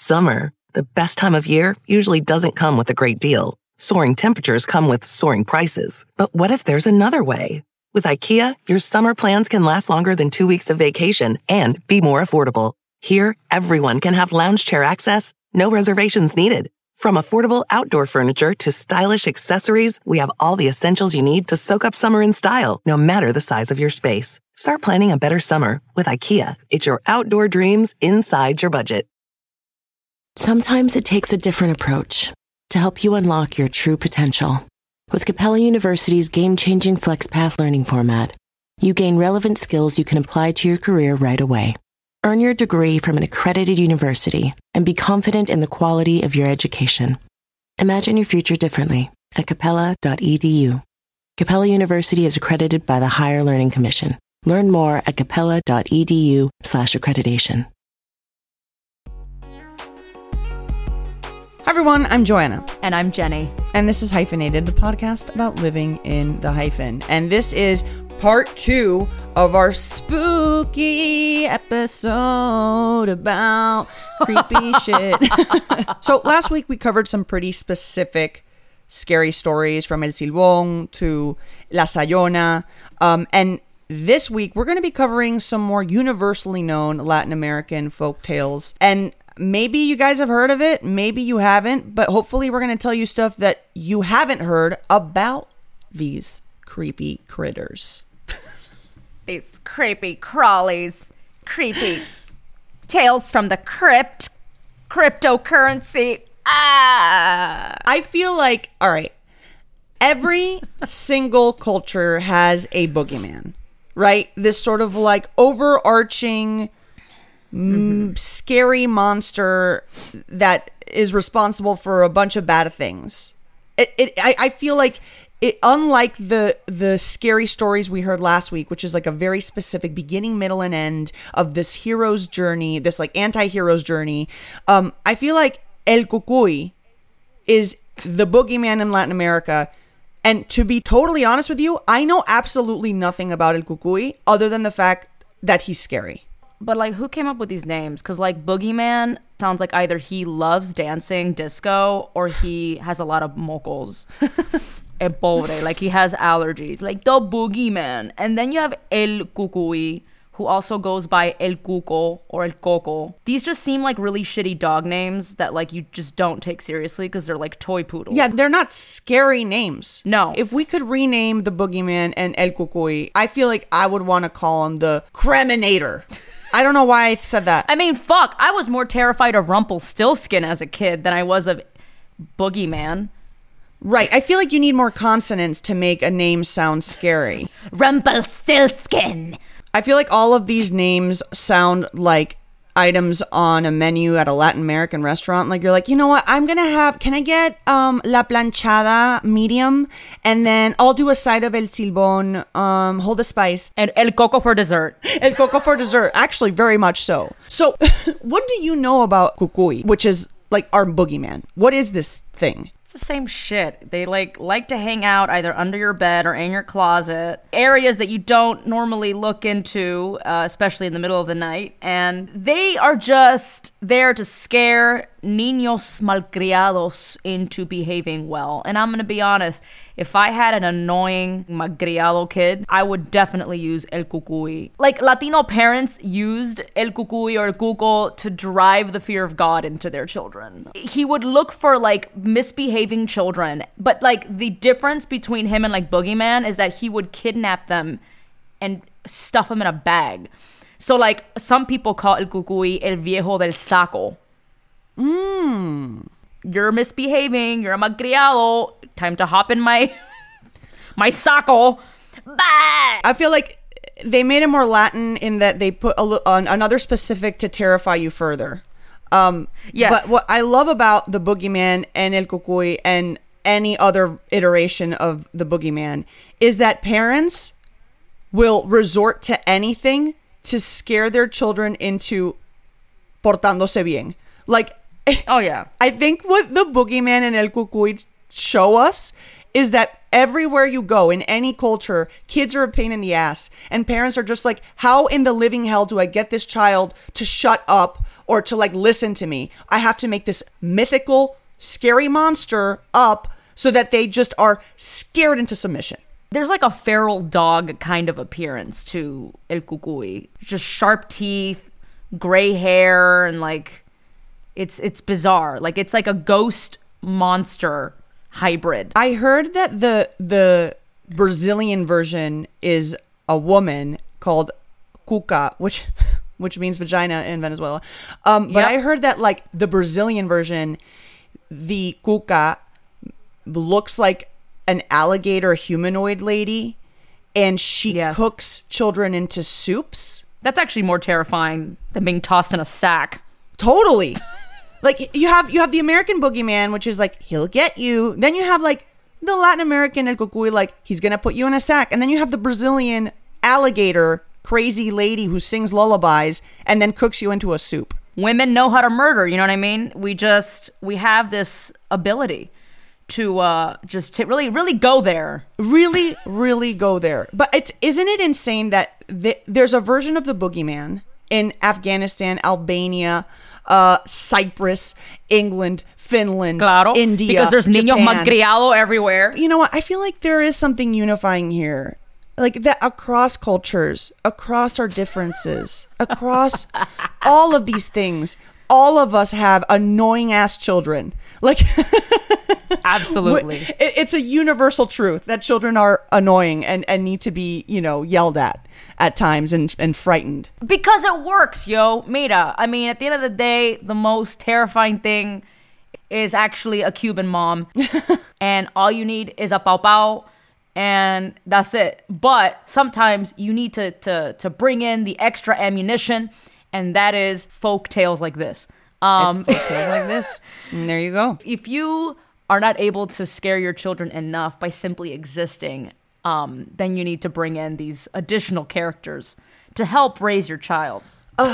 Summer, the best time of year, usually doesn't come with a great deal. Soaring temperatures come with soaring prices. But what if there's another way? With IKEA, your summer plans can last longer than 2 weeks of vacation and be more affordable. Here, everyone can have lounge chair access, no reservations needed. From affordable outdoor furniture to stylish accessories, we have all the essentials you need to soak up summer in style, no matter the size of your space. Start planning a better summer with IKEA. It's your outdoor dreams inside your budget. Sometimes it takes a different approach to help you unlock your true potential. With Capella University's game-changing FlexPath learning format, you gain relevant skills you can apply to your career right away. Earn your degree from an accredited university and be confident in the quality of your education. Imagine your future differently at capella.edu. Capella University is accredited by the Higher Learning Commission. Learn more at capella.edu/accreditation. Hi everyone, I'm Joanna. And I'm Jenny. And this is Hyphenated, the podcast about living in the hyphen. And this is part 2 of our spooky episode about creepy shit. So last week we covered some pretty specific scary stories from El Silbón to La Sayona. And this week we're going to be covering some more universally known Latin American folk tales. And maybe you guys have heard of it, maybe you haven't, but hopefully we're going to tell you stuff that you haven't heard about these creepy critters. These creepy crawlies, creepy tales from the crypt, cryptocurrency. I feel like, all right, every single culture has a boogeyman, right? This sort of like overarching scary monster that is responsible for a bunch of bad things. I feel like it, unlike the scary stories we heard last week, which is like a very specific beginning, middle, and end of this hero's journey, this like anti-hero's journey. I feel like El Cucuy is the boogeyman in Latin America. And to be totally honest with you, I know absolutely nothing about El Cucuy other than the fact that he's scary. But like, who came up with these names? Because like boogeyman sounds like either he loves dancing disco or he has a lot of mocos. El pobre, like he has allergies, like the boogeyman. And then you have El Cucuy, who also goes by El Cuco or El Coco. These just seem like really shitty dog names that like you just don't take seriously because they're like toy poodles. Yeah, they're not scary names. No. If we could rename the boogeyman and El Cucuy, I feel like I would want to call him the Creminator. I don't know why I said that. I mean, fuck, I was more terrified of Rumpelstiltskin as a kid than I was of boogeyman. Right. I feel like you need more consonants to make a name sound scary. Rumpelstiltskin. I feel like all of these names sound like items on a menu at a Latin American restaurant. Like you're like, you know what? Can I get la planchada medium? And then I'll do a side of El Silbón, hold the spice. And El Coco for dessert. El Coco for dessert. Actually, very much so. So what do you know about Cucuy, which is like our boogeyman? What is this thing? It's the same shit. They like to hang out either under your bed or in your closet, areas that you don't normally look into, especially in the middle of the night. And they are just there to scare niños malcriados into behaving well. And I'm going to be honest, if I had an annoying malcriado kid, I would definitely use El Cucuy. Like Latino parents used El Cucuy or El Cuco to drive the fear of God into their children. He would look for like misbehaving children, but like the difference between him and like Boogeyman is that he would kidnap them and stuff them in a bag. So like some people call El Cucuy El Viejo del Saco. You're misbehaving, you're a malcriado, time to hop in my saco. Bah! I feel like they made it more Latin in that they put another specific to terrify you further. Yes. But what I love about the boogeyman and El Cucuy and any other iteration of the boogeyman is that parents will resort to anything to scare their children into portándose bien. Like, oh yeah. I think what the boogeyman and El Cucuy show us is that everywhere you go in any culture, kids are a pain in the ass. And parents are just like, how in the living hell do I get this child to shut up or to like listen to me? I have to make this mythical, scary monster up so that they just are scared into submission. There's like a feral dog kind of appearance to El Cucuy. Just sharp teeth, gray hair, and like it's bizarre. Like it's like a ghost monster hybrid. I heard that the Brazilian version is a woman called Cuca, which means vagina in Venezuela. But I heard that like the Brazilian version, the Cuca looks like an alligator humanoid lady, and she cooks children into soups. That's actually more terrifying than being tossed in a sack. Totally. Like you have the American boogeyman, which is like he'll get you. Then you have like the Latin American El Cucuy, like he's gonna put you in a sack. And then you have the Brazilian alligator crazy lady who sings lullabies and then cooks you into a soup. Women know how to murder, you know what I mean? We have this ability to just to really go there. Really, really go there. But isn't it insane that there's a version of the boogeyman in Afghanistan, Albania, Cyprus, England, Finland, claro, India, because there's niños Japan. malcriado everywhere. You know what? I feel like there is something unifying here. Like that across cultures, across our differences, across all of these things, all of us have annoying ass children. Like absolutely. It's a universal truth that children are annoying and need to be, yelled at times and frightened. Because it works, yo. Mira, I mean, at the end of the day, the most terrifying thing is actually a Cuban mom. And all you need is a pau pau, and that's it. But sometimes you need to bring in the extra ammunition, and that is folk tales like this. It's folk tales like this. And there you go. If you are not able to scare your children enough by simply existing, then you need to bring in these additional characters to help raise your child.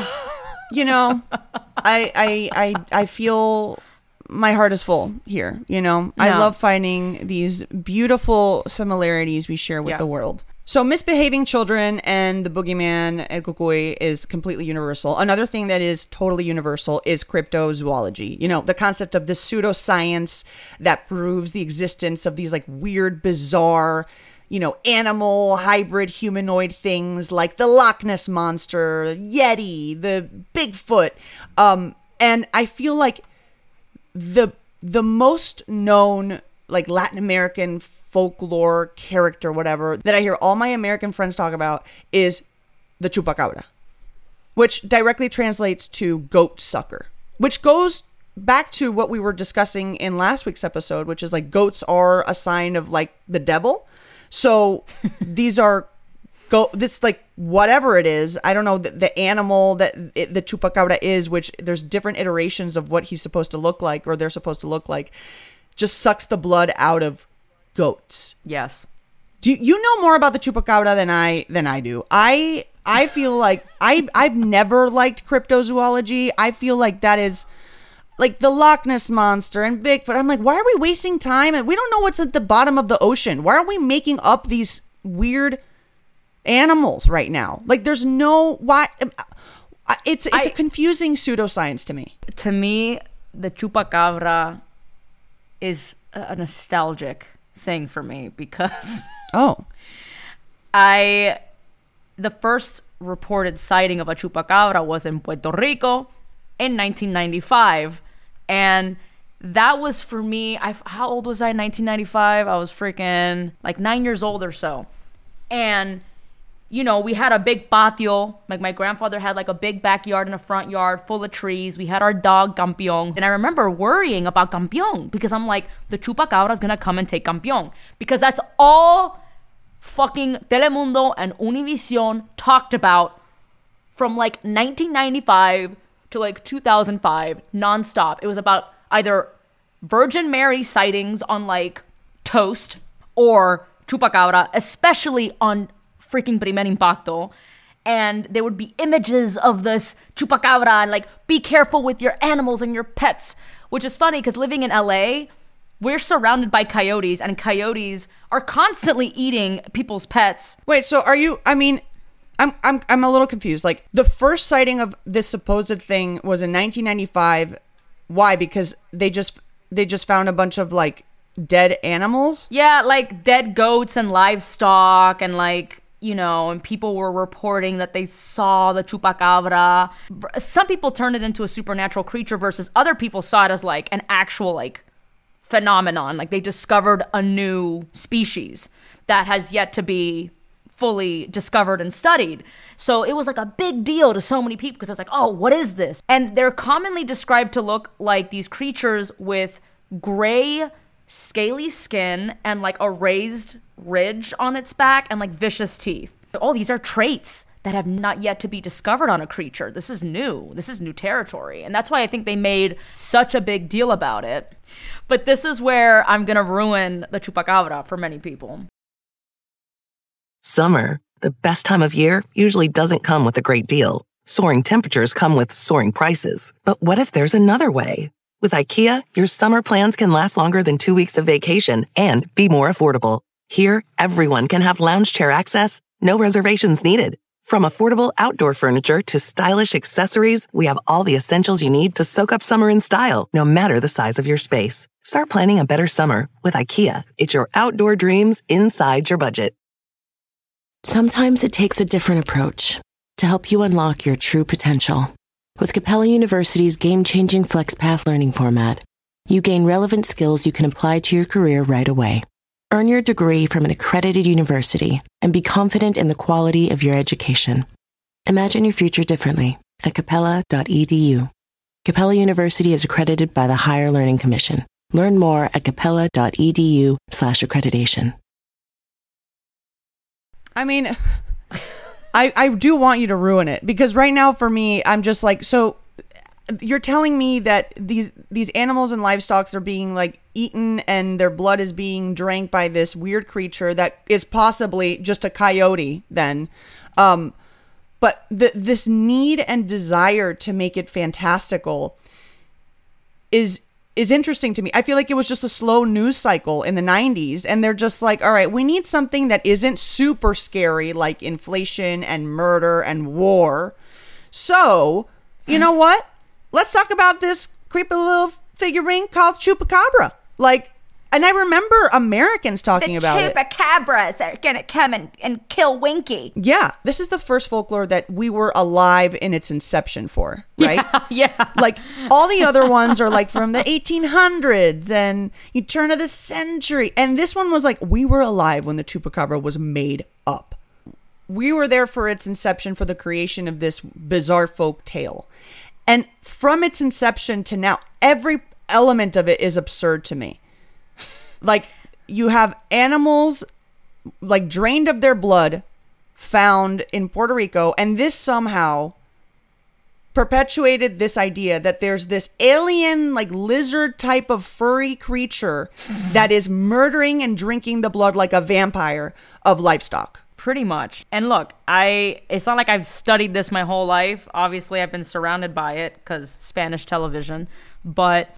I feel my heart is full here. I love finding these beautiful similarities we share with the world. So misbehaving children and the boogeyman El Cucuy is completely universal. Another thing that is totally universal is cryptozoology. The concept of this pseudoscience that proves the existence of these like weird, bizarre, animal hybrid humanoid things like the Loch Ness Monster, Yeti, the Bigfoot. And I feel like the most known like Latin American folklore character, whatever, that I hear all my American friends talk about is the chupacabra, which directly translates to goat sucker, which goes back to what we were discussing in last week's episode, which is like goats are a sign of like the devil. So these are this like whatever it is, I don't know, the animal that the chupacabra is, which there's different iterations of what he's supposed to look like or they're supposed to look like, just sucks the blood out of goats. Yes. Do you know more about the chupacabra than I do? I feel like I've never liked cryptozoology. I feel like that is like the Loch Ness Monster and Bigfoot. I'm like, why are we wasting time? And we don't know what's at the bottom of the ocean. Why are we making up these weird animals right now? Like there's no why. It's a confusing pseudoscience to me. To me, the chupacabra is a nostalgic thing for me because the first reported sighting of a chupacabra was in Puerto Rico in 1995, and that was for me. How old was I in 1995? I was freaking like 9 years old or so, and we had a big patio. Like my grandfather had like a big backyard and a front yard full of trees. We had our dog Campeón. And I remember worrying about Campeón because I'm like, the chupacabra is going to come and take Campeón. Because that's all fucking Telemundo and Univision talked about from like 1995 to like 2005 nonstop. It was about either Virgin Mary sightings on like Toast or chupacabra, especially on freaking Primer Impacto, and there would be images of this chupacabra and like be careful with your animals and your pets, which is funny because living in LA, We're surrounded by coyotes, and coyotes are constantly eating people's pets. Wait, so are you, I mean, I'm a little confused. Like, the first sighting of this supposed thing was in 1995. Why? Because they just found a bunch of like dead animals? Yeah, like dead goats and livestock, and like, you know, and people were reporting that they saw the chupacabra. Some people turned it into a supernatural creature versus other people saw it as like an actual like phenomenon. Like they discovered a new species that has yet to be fully discovered and studied. So it was like a big deal to so many people because it's like, oh, what is this? And they're commonly described to look like these creatures with gray, scaly skin and like a raised ridge on its back and like vicious teeth. Oh, these are traits that have not yet to be discovered on a creature. This is new. This is new territory. And that's why I think they made such a big deal about it. But this is where I'm going to ruin the chupacabra for many people. Summer, the best time of year, usually doesn't come with a great deal. Soaring temperatures come with soaring prices. But what if there's another way? With IKEA, your summer plans can last longer than 2 weeks of vacation and be more affordable. Here, everyone can have lounge chair access, no reservations needed. From affordable outdoor furniture to stylish accessories, we have all the essentials you need to soak up summer in style, no matter the size of your space. Start planning a better summer with IKEA. It's your outdoor dreams inside your budget. Sometimes it takes a different approach to help you unlock your true potential. With Capella University's game-changing FlexPath learning format, you gain relevant skills you can apply to your career right away. Earn your degree from an accredited university and be confident in the quality of your education. Imagine your future differently at capella.edu. Capella University is accredited by the Higher Learning Commission. Learn more at capella.edu/accreditation. I mean, I do want you to ruin it because right now for me, I'm just like, so you're telling me that these animals and livestock are being like eaten and their blood is being drank by this weird creature that is possibly just a coyote then. But this need and desire to make it fantastical is interesting to me. I feel like it was just a slow news cycle in the 90s and they're just like, all right, we need something that isn't super scary like inflation and murder and war. So, you know what? Let's talk about this creepy little figurine called Chupacabra. Like, and I remember Americans talking about it. The chupacabras that are gonna come and kill Winky. Yeah, this is the first folklore that we were alive in its inception for, right? Yeah. Like, all the other ones are like from the 1800s and you turn of the century. And this one was like, we were alive when the Chupacabra was made up. We were there for its inception, for the creation of this bizarre folk tale. And from its inception to now, every element of it is absurd to me. Like, you have animals, like, drained of their blood, found in Puerto Rico, and this somehow perpetuated this idea that there's this alien, like, lizard type of furry creature that is murdering and drinking the blood like a vampire of livestock. Pretty much. And look, it's not like I've studied this my whole life. Obviously, I've been surrounded by it because Spanish television. But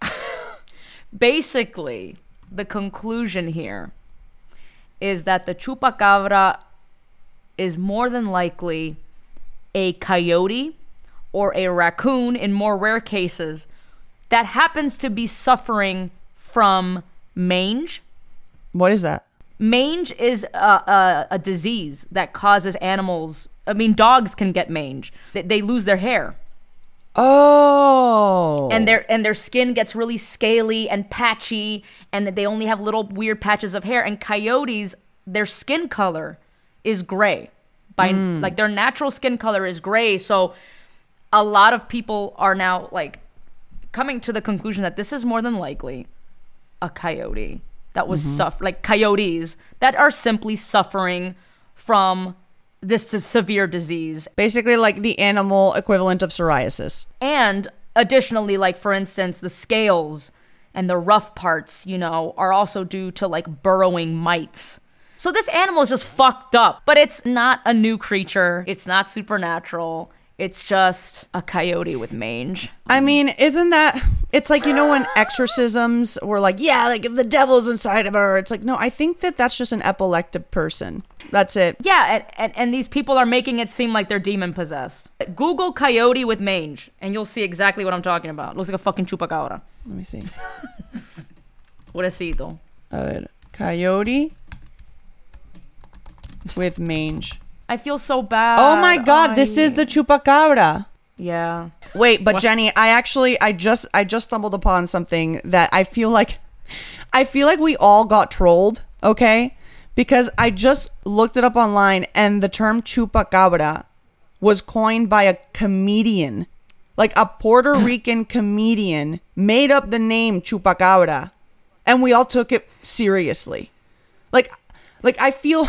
basically, the conclusion here is that the chupacabra is more than likely a coyote or a raccoon in more rare cases that happens to be suffering from mange. What is that? Mange is a disease that causes animals. I mean, dogs can get mange. They lose their hair. Oh. And their skin gets really scaly and patchy, and they only have little weird patches of hair. And coyotes, their skin color is gray. Like their natural skin color is gray. So a lot of people are now like coming to the conclusion that this is more than likely a coyote that was like coyotes that are simply suffering from this severe disease. Basically like the animal equivalent of psoriasis. And additionally, like for instance, the scales and the rough parts, you know, are also due to like burrowing mites. So this animal is just fucked up, but it's not a new creature. It's not supernatural. It's just a coyote with mange. I mean, isn't that... It's like, you know, when exorcisms were like, yeah, like the devil's inside of her. It's like, no, I think that's just an epileptic person. That's it. Yeah, and these people are making it seem like they're demon-possessed. Google coyote with mange, and you'll see exactly what I'm talking about. Looks like a fucking chupacabra. Let me see. Pobrecito. Coyote with mange. I feel so bad. Oh my God, this is the chupacabra. Yeah. Wait, but Jenny, I just stumbled upon something that I feel like we all got trolled, okay? Because I just looked it up online and the term chupacabra was coined by a comedian. Like a Puerto Rican comedian made up the name chupacabra and we all took it seriously. Like I feel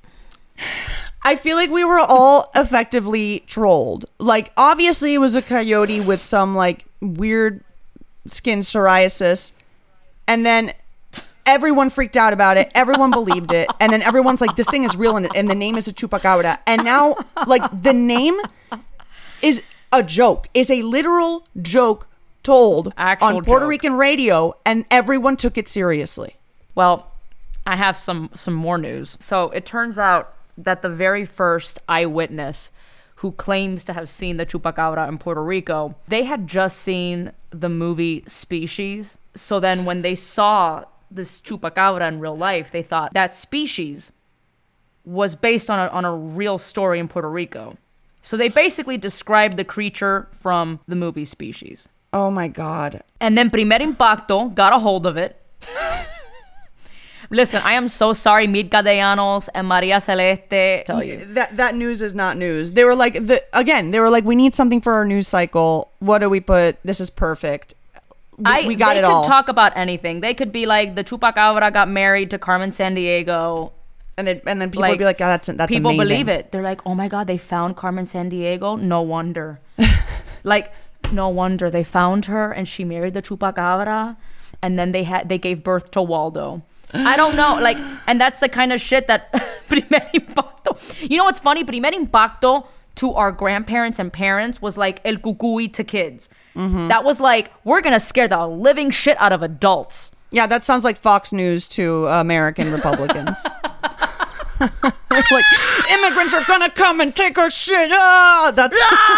like we were all effectively trolled. Like, obviously it was a coyote with some like weird skin psoriasis. And then everyone freaked out about it. Everyone believed it. And then everyone's like, this thing is real. And the name is a chupacabra. And now like the name is a joke, is a literal joke told Actual on Puerto joke. Rican radio. And everyone took it seriously. Well, I have some more news. So it turns out that the very first eyewitness who claims to have seen the chupacabra in Puerto Rico, they had just seen the movie Species. So then when they saw this chupacabra in real life, they thought that Species was based on a real story in Puerto Rico. So they basically described the creature from the movie Species. Oh my God. And then Primer Impacto got a hold of it. Listen, I am so sorry, Mirka de Llanos and Maria Celeste. Tell you that news is not news. They were like, we need something for our news cycle. What do we put? This is perfect. We got it all. They could talk about anything. They could be like, the chupacabra got married to Carmen Sandiego. And then people would be like, oh, that's people amazing. Believe it. They're like, oh my God, they found Carmen Sandiego. No wonder. No wonder they found her and she married the chupacabra, and then they gave birth to Waldo. I don't know, and that's the kind of shit that Primer Impacto. You know what's funny? Primer Impacto to our grandparents and parents was like El Cucuy to kids. Mm-hmm. That was like, we're gonna scare the living shit out of adults. Yeah, that sounds like Fox News to American Republicans. Like, immigrants are gonna come and take our shit. That's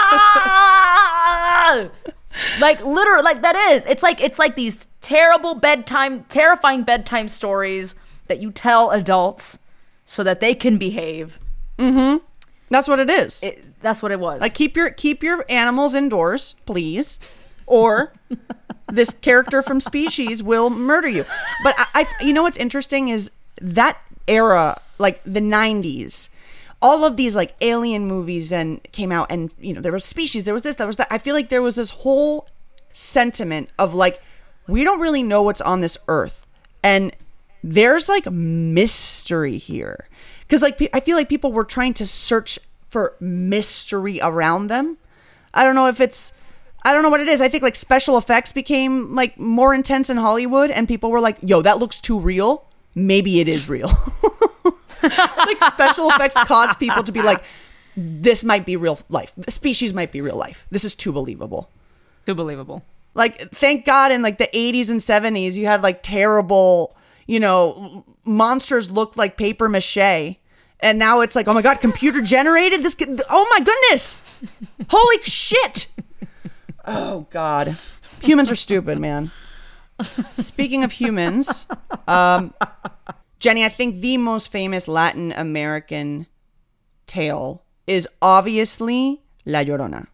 like literally, like that is. It's like these terrifying bedtime stories that you tell adults so that they can behave. Mm-hmm. That's what it is. That's what it was. Like, keep your animals indoors, please, or this character from Species will murder you. But I you know what's interesting is that era, like the 90s, all of these like alien movies and came out, and you know, there was Species, there was this, there was that. I feel like there was this whole sentiment of like, we don't really know what's on this earth, and there's like mystery here, because like I feel like people were trying to search for mystery around them. I don't know what it is. I think like special effects became like more intense in Hollywood, and people were like, yo, that looks too real. Maybe it is real. Like, special effects caused people to be like, this might be real life. Species might be real life. This is too believable. Too believable. Like, thank God in like the 80s and 70s, you had like terrible, you know, monsters looked like paper mache. And now it's like, oh my God, computer generated? Oh my goodness. Holy shit. Oh God. Humans are stupid, man. Speaking of humans, Jenny, I think the most famous Latin American tale is obviously La Llorona.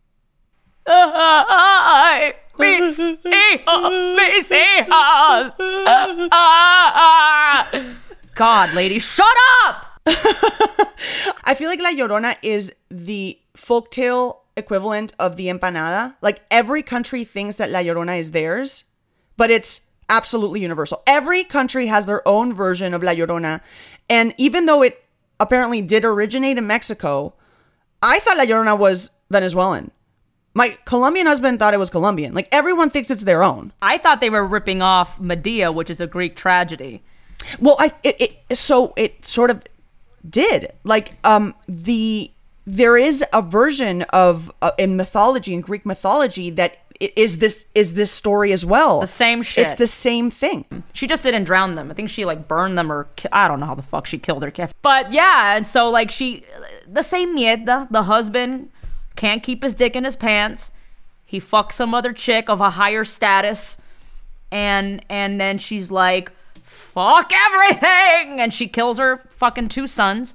Ay, mis hijos. God, lady, shut up! I feel like La Llorona is the folktale equivalent of the empanada. Like, every country thinks that La Llorona is theirs, but it's absolutely universal. Every country has their own version of La Llorona. And even though it apparently did originate in Mexico, I thought La Llorona was Venezuelan. My Colombian husband thought it was Colombian. Like, everyone thinks it's their own. I thought they were ripping off Medea, which is a Greek tragedy. Well, it sort of did. Like, the there is a version of in mythology, in Greek mythology, that is this story as well. The same shit. It's the same thing. She just didn't drown them. I think she like burned them or I don't know how the fuck she killed her kid. But yeah, and so like the same mierda. The husband can't keep his dick in his pants. He fucks some other chick of a higher status, and then she's like, fuck everything, and she kills her fucking 2 sons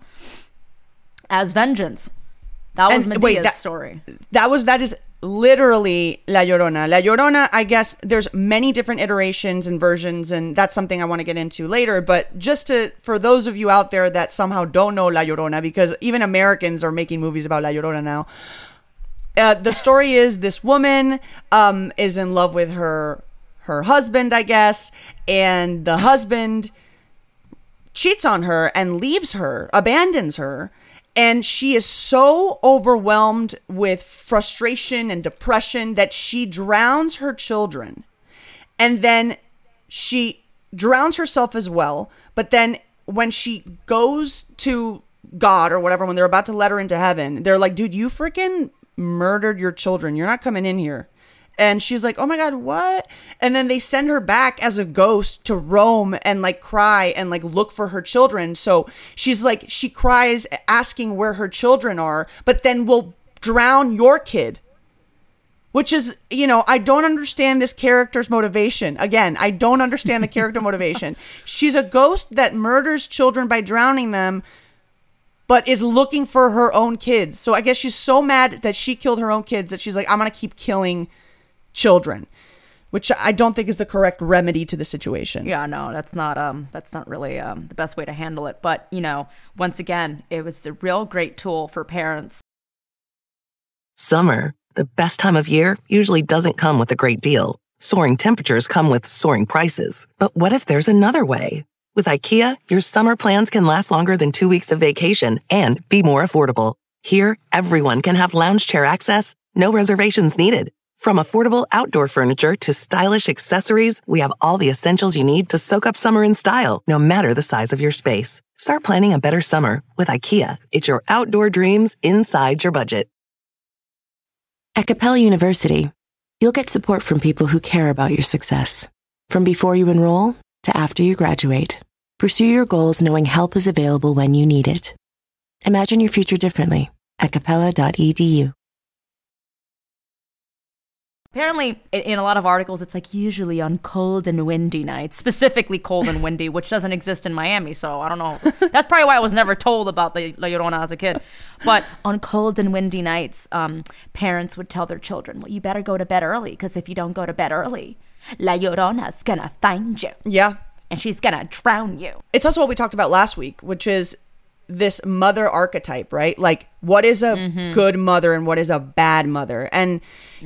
as vengeance. That was Medea's story. That is literally La Llorona. La Llorona, I guess there's many different iterations and versions, and that's something I want to get into later. But just for those of you out there that somehow don't know La Llorona, because even Americans are making movies about La Llorona now. The story is this woman is in love with her husband, I guess, and the husband cheats on her and leaves her, abandons her. And she is so overwhelmed with frustration and depression that she drowns her children. And then she drowns herself as well. But then when she goes to God or whatever, when they're about to let her into heaven, they're like, dude, you freaking murdered your children. You're not coming in here. And she's like, oh my God, what? And then they send her back as a ghost to roam and like cry and like look for her children. So she's like, she cries asking where her children are, but then will drown your kid. Which is, I don't understand this character's motivation. Again, I don't understand the character motivation. She's a ghost that murders children by drowning them, but is looking for her own kids. So I guess she's so mad that she killed her own kids that she's like, I'm going to keep killing children, which I don't think is the correct remedy to the situation. Yeah, no, that's not really the best way to handle it. But, once again, it was a real great tool for parents. Summer, the best time of year, usually doesn't come with a great deal. Soaring temperatures come with soaring prices. But what if there's another way? With IKEA, your summer plans can last longer than 2 weeks of vacation and be more affordable. Here, everyone can have lounge chair access, no reservations needed. From affordable outdoor furniture to stylish accessories, we have all the essentials you need to soak up summer in style, no matter the size of your space. Start planning a better summer with IKEA. It's your outdoor dreams inside your budget. At Capella University, you'll get support from people who care about your success. From before you enroll to after you graduate, pursue your goals knowing help is available when you need it. Imagine your future differently at capella.edu. Apparently, in a lot of articles, it's like usually on cold and windy nights, specifically cold and windy, which doesn't exist in Miami. So I don't know. That's probably why I was never told about the La Llorona as a kid. But on cold and windy nights, parents would tell their children, well, you better go to bed early, because if you don't go to bed early, La Llorona's going to find you. Yeah. And she's going to drown you. It's also what we talked about last week, which is this mother archetype, right? Like, what is a good mother and what is a bad mother? And,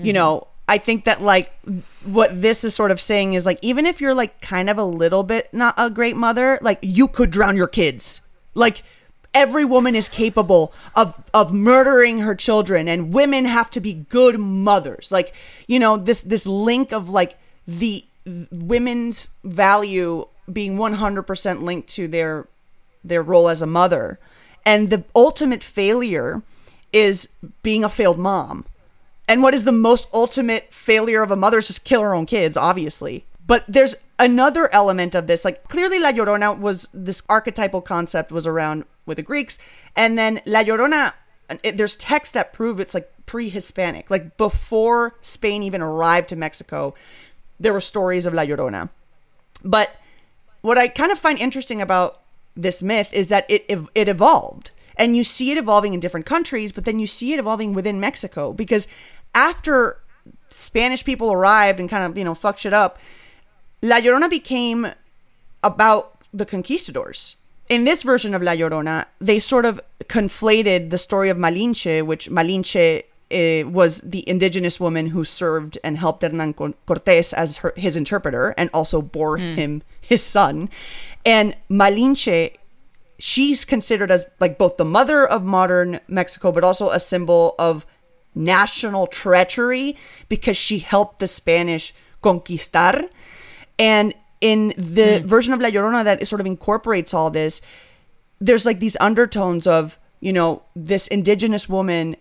I think that like what this is sort of saying is like, even if you're like kind of a little bit not a great mother, like you could drown your kids. Like every woman is capable of murdering her children, and women have to be good mothers. Like, this link of like the women's value being 100% linked to their role as a mother. And the ultimate failure is being a failed mom. And what is the most ultimate failure of a mother is just kill her own kids, obviously. But there's another element of this. Like, clearly La Llorona was, this archetypal concept was around with the Greeks. And then La Llorona, there's texts that prove it's like pre-Hispanic. Like before Spain even arrived to Mexico, there were stories of La Llorona. But what I kind of find interesting about this myth is that it evolved. And you see it evolving in different countries, but then you see it evolving within Mexico. Because after Spanish people arrived and kind of, fucked shit up, La Llorona became about the conquistadors. In this version of La Llorona, they sort of conflated the story of Malinche, which Malinche was the indigenous woman who served and helped Hernan Cortés as his interpreter and also bore him his son. And Malinche, she's considered as like both the mother of modern Mexico, but also a symbol of national treachery because she helped the Spanish conquistar. And in the version of La Llorona that sort of incorporates all this, there's like these undertones of, this indigenous woman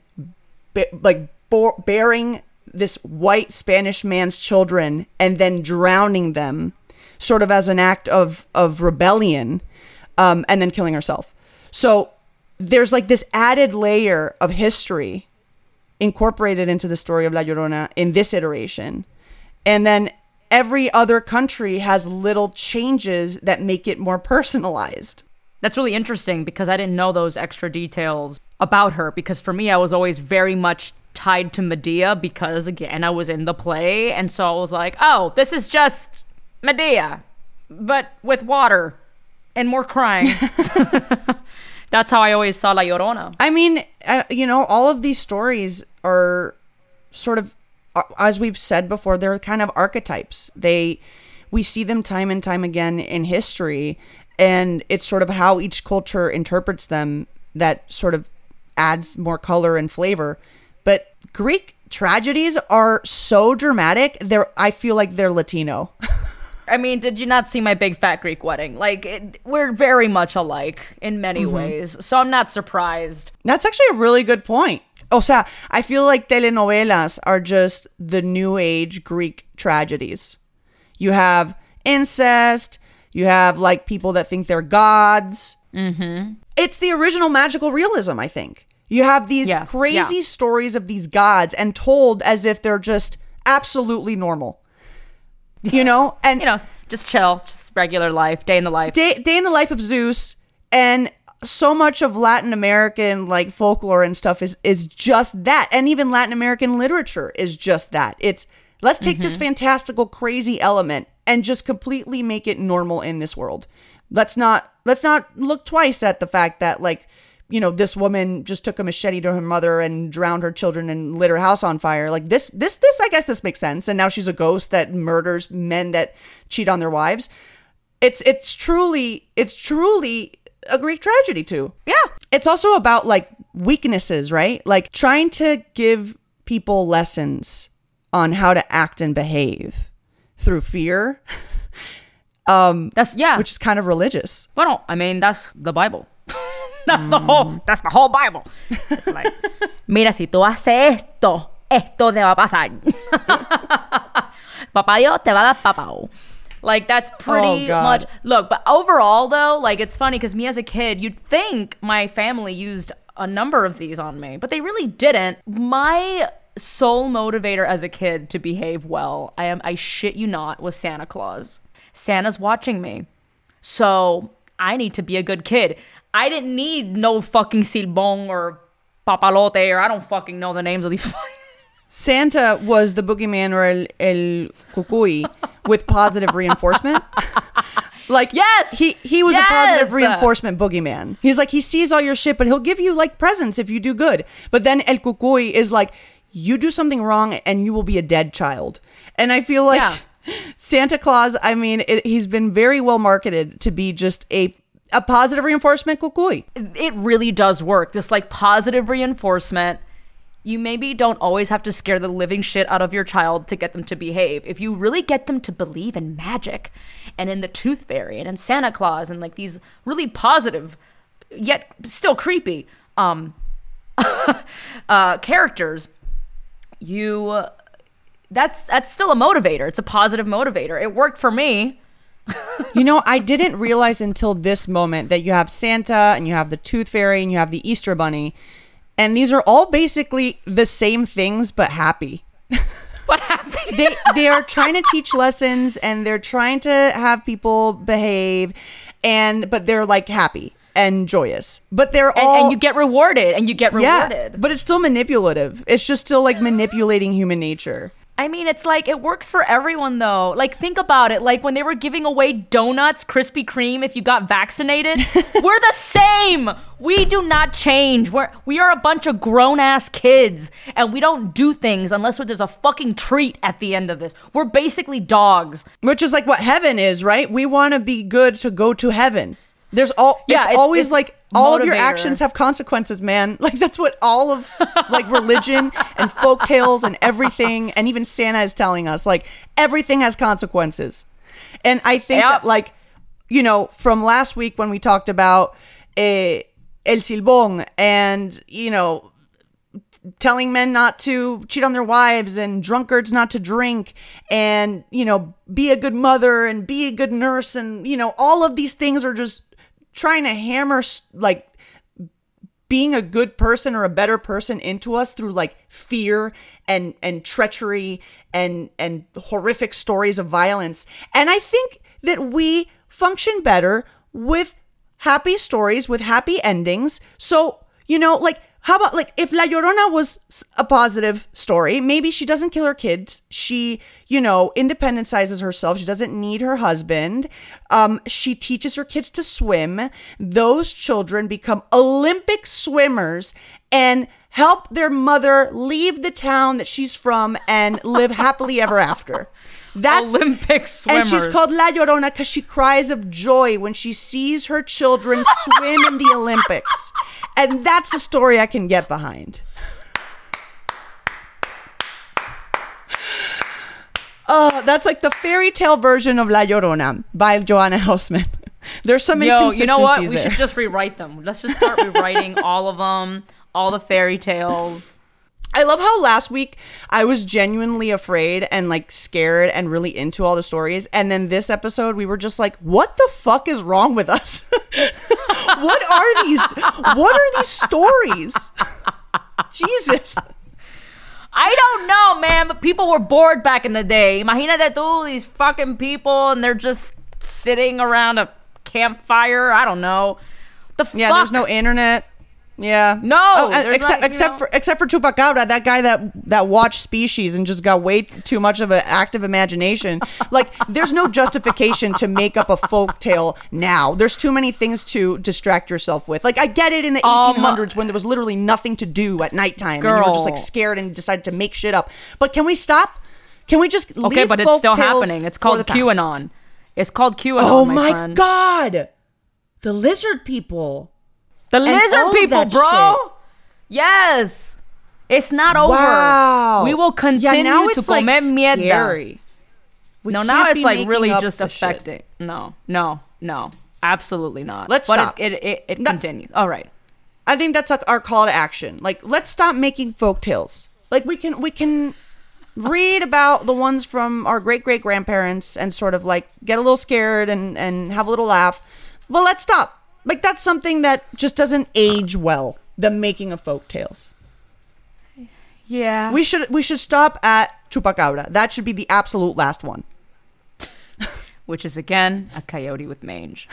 bearing this white Spanish man's children and then drowning them sort of as an act of rebellion, and then killing herself. So there's like this added layer of history incorporated into the story of La Llorona in this iteration. And then every other country has little changes that make it more personalized. That's really interesting because I didn't know those extra details about her, because for me, I was always very much tied to Medea because, again, I was in the play. And so I was like, oh, this is just Medea, but with water and more crying. That's how I always saw La Llorona. I mean, all of these stories are sort of, as we've said before, they're kind of archetypes. We see them time and time again in history, and it's sort of how each culture interprets them that sort of adds more color and flavor. But Greek tragedies are so dramatic. I feel like they're Latino. I mean, did you not see My Big Fat Greek Wedding? Like, we're very much alike in many ways, so I'm not surprised. That's actually a really good point. O sea, I feel like telenovelas are just the new age Greek tragedies. You have incest, you have like people that think they're gods. Mm-hmm. It's the original magical realism, I think. You have these crazy stories of these gods and told as if they're just absolutely normal. And just chill, just regular life, day in the life. Day in the life of Zeus. And so much of Latin American like folklore and stuff is just that. And even Latin American literature is just that. It's let's take this fantastical, crazy element and just completely make it normal in this world. Let's not look twice at the fact that like, this woman just took a machete to her mother and drowned her children and lit her house on fire. Like this, I guess this makes sense. And now she's a ghost that murders men that cheat on their wives. It's truly a Greek tragedy too. Yeah. It's also about like weaknesses, right? Like trying to give people lessons on how to act and behave through fear. Which is kind of religious. Well, I mean, that's the Bible. That's the whole Bible. It's like, mira, si tú haces esto te va a pasar. Papá Dios te va a dar papao. Like, that's pretty much... Look, but overall, though, like, it's funny because me as a kid, you'd think my family used a number of these on me, but they really didn't. My sole motivator as a kid to behave well, I shit you not, was Santa Claus. Santa's watching me. So I need to be a good kid. I didn't need no fucking Silbón or Papalote, or I don't fucking know the names of these. Santa was the boogeyman or el cucuy with positive reinforcement. Like, yes, he was a positive reinforcement boogeyman. He's like, he sees all your shit, but he'll give you like presents if you do good. But then el cucuy is like, you do something wrong and you will be a dead child. And I feel like Santa Claus, I mean, he's been very well marketed to be just a positive reinforcement cucuy. It really does work. This like positive reinforcement. You maybe don't always have to scare the living shit out of your child to get them to behave. If you really get them to believe in magic and in the Tooth Fairy and in Santa Claus and like these really positive yet still creepy characters, that's still a motivator. It's a positive motivator. It worked for me. I didn't realize until this moment that you have Santa and you have the Tooth Fairy and you have the Easter Bunny. And these are all basically the same things, but happy. But happy. They are trying to teach lessons and they're trying to have people behave, but they're like happy and joyous. But they're all... And you get rewarded. Yeah, but it's still manipulative. It's just still like manipulating human nature. I mean, it's like, it works for everyone, though. Like, think about it. Like, when they were giving away donuts, Krispy Kreme, if you got vaccinated, we're the same. We do not change. We are a bunch of grown-ass kids, and we don't do things unless there's a fucking treat at the end of this. We're basically dogs. Which is like what heaven is, right? We want to be good to go to heaven. It's always like all of your actions have consequences, man. Like that's what all of like religion and folk tales and everything, and even Santa is telling us, like everything has consequences. And I think that like, from last week when we talked about El Silbón and, telling men not to cheat on their wives and drunkards not to drink and, be a good mother and be a good nurse. And, all of these things are just trying to hammer like being a good person or a better person into us through like fear and treachery and horrific stories of violence. And I think that we function better with happy stories, with happy endings. So, how about like if La Llorona was a positive story, maybe she doesn't kill her kids. She, independentizes herself. She doesn't need her husband. She teaches her kids to swim. Those children become Olympic swimmers and help their mother leave the town that she's from and live happily ever after. That's Olympic swimmers. And she's called La Llorona because she cries of joy when she sees her children swim in the Olympics. And that's a story I can get behind. Oh, that's like the fairy tale version of La Llorona by Joanna Hausman. There's some inconsistencies you know what? We there. should just rewrite them. Let's just start rewriting all of them, all the fairy tales. I love how last week I was genuinely afraid and like scared and really into all the stories. And then this episode, we were just like, what the fuck is wrong with us? What are these stories? Jesus. I don't know, man, but people were bored back in the day. Imagínate tú, these fucking people, and they're just sitting around a campfire. I don't know. Yeah, there's no internet. Yeah. No. Except for Chupacabra, that guy that watched Species and just got way too much of an active imagination. Like, there's no justification to make up a folktale now. There's too many things to distract yourself with. Like, I get it in the 1800s when there was literally nothing to do at nighttime. And you were just like scared and decided to make shit up. But can we stop? Can we just leave Okay, but it's still happening. It's called QAnon. It's called QAnon, oh my friend. my God. The lizard people. The lizard people, bro. Shit. Yes. It's not over. Wow. We will continue to comer mierda. Scary. Now it's like really just affecting. No. Absolutely not. Let's stop. But it continues. All right. I think that's like our call to action. Like, let's stop making folktales. Like, we can read about the ones from our great-great-grandparents and sort of like get a little scared and have a little laugh. Well, let's stop. Like, that's something that just doesn't age well, the making of folktales. Yeah. We should stop at Chupacabra. That should be the absolute last one. Which is, again, a coyote with mange.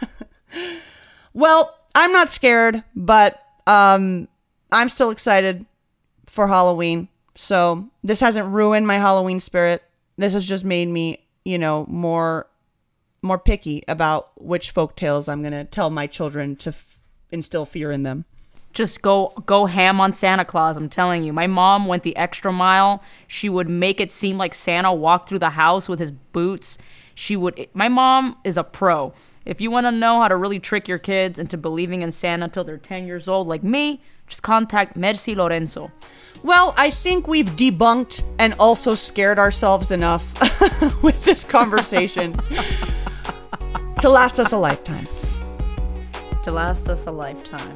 Well, I'm not scared, but I'm still excited for Halloween. So this hasn't ruined my Halloween spirit. This has just made me, more picky about which folktales I'm going to tell my children to instill fear in them. Just go ham on Santa Claus, I'm telling you. My mom went the extra mile. She would make it seem like Santa walked through the house with his boots. My mom is a pro. If you want to know how to really trick your kids into believing in Santa until they're 10 years old, like me, just contact Merci Lorenzo. Well, I think we've debunked and also scared ourselves enough with this conversation to last us a lifetime. To last us a lifetime.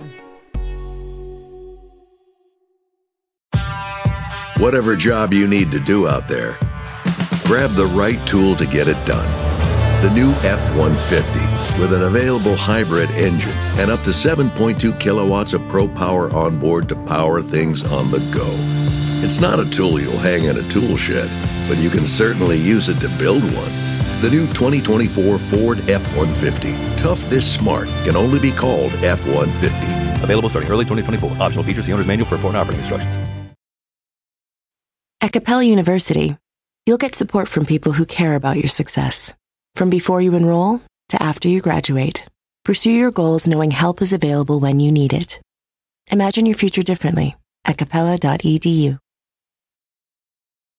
Whatever job you need to do out there, grab the right tool to get it done. The new F-150 with an available hybrid engine and up to 7.2 kilowatts of Pro Power on board to power things on the go. It's not a tool you'll hang in a tool shed, but you can certainly use it to build one. The new 2024 Ford F-150. Tough this smart can only be called F-150. Available starting early 2024. Optional features, the owner's manual for important operating instructions. At Capella University, you'll get support from people who care about your success. From before you enroll to after you graduate, pursue your goals knowing help is available when you need it. Imagine your future differently at capella.edu.